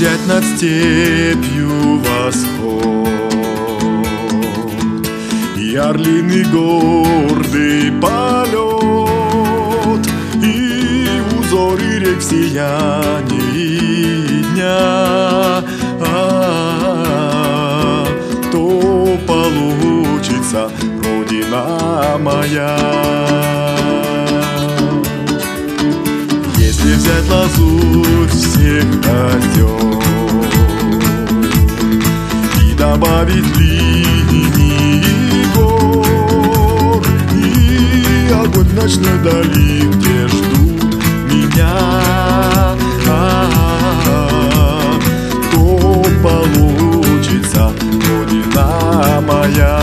взять над степью восход и орлиный гордый полет, и узоры рек сияние дня, то получится Родина моя. Если взять лазурь всех озер и добавить линии гор и огонь в ночной дали, где ждут меня, то получится Родина моя.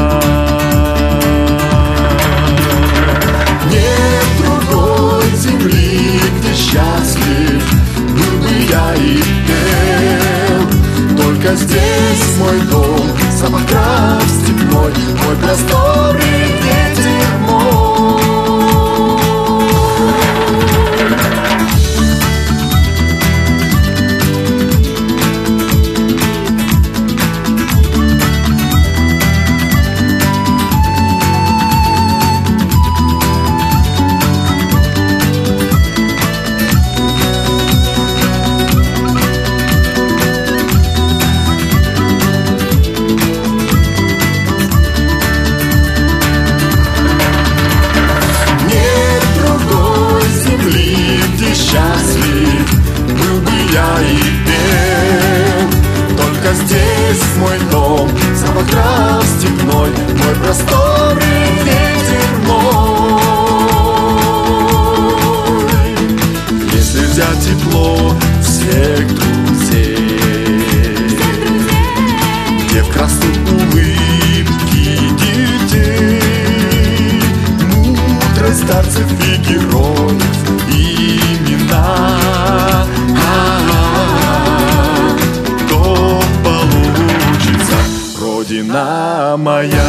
Нет другой земли, где счастлив был бы я и пел. Только здесь мой дом, самокрав степной, мой простор и ветер мой. Счастлив был бы я и пел. Только здесь мой дом, самокрав степной, мой простор и ветер мой. Если взять тепло всех друзей, где в красной улыбке детей, мудрость старцев и героев, то получится Родина моя.